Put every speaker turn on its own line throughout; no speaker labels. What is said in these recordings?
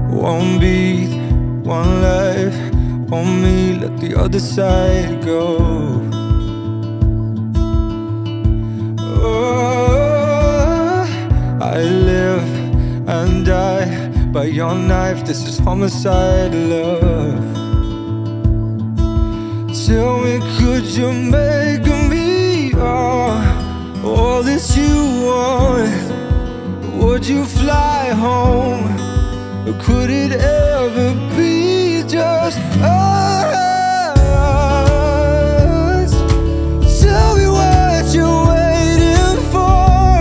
One beat, one life, on me, let the other side go. Oh, I live and die by your knife. This is homicide, love. Tell me, could you make me all that you want? Would you fly home? Or could it ever be just us? Tell me what you're waiting for.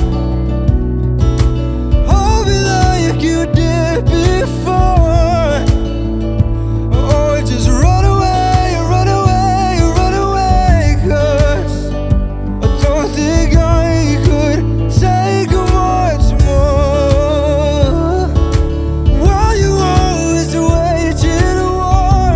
Hold me like you did before. Or just run away, run away, run away. 'Cause I don't think I could take much more. While you always waging war,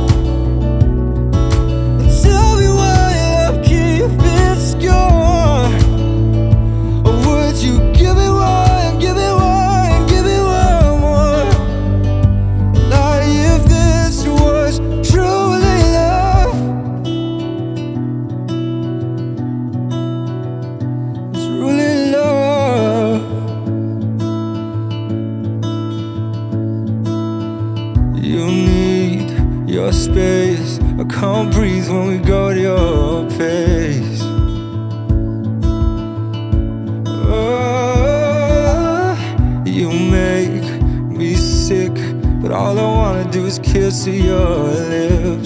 tell me why I'm keeping score. Or would you give me one, give me one, give me one more? Like if this was truly love. Truly love. You need your space. I can't breathe when we go at your pace. Oh, you make me sick, but all I wanna do is kiss your lips.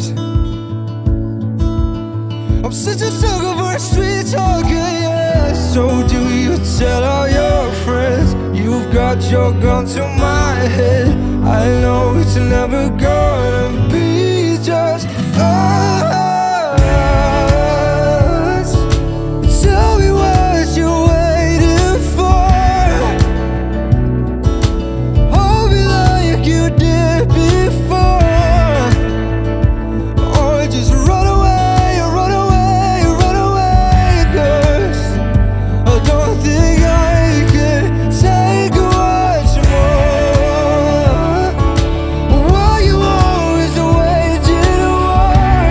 I'm such a sucker for street talking, yeah. So do you tell all your friends you've got your gun to my head? I know it's never gonna be just us. Tell me what you're waiting for. Hold me like you did before. Or just run away, run away, run away. 'Cause I don't think I could take much more. Why you always waging war?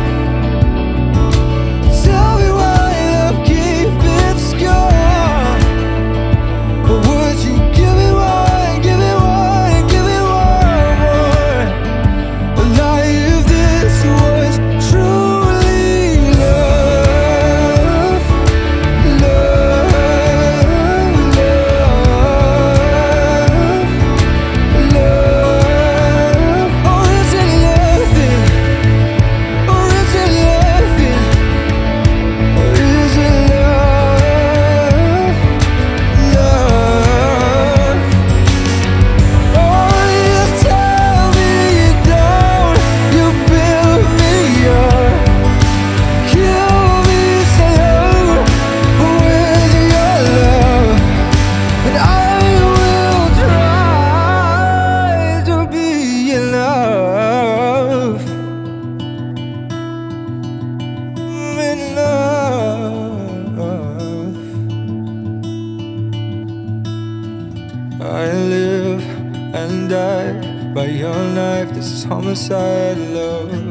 Tell me why I'm keeping score. Or would you give me one, give me one, give me one more? Like if this was truly love, love, love, love. Or is it nothing? Or is it nothing? Or is it love, love? Oh, you tell me you don't, you build me up, kill me slow with your love, and I will try to be enough, enough. I live and die by your knife. This is homicide, love.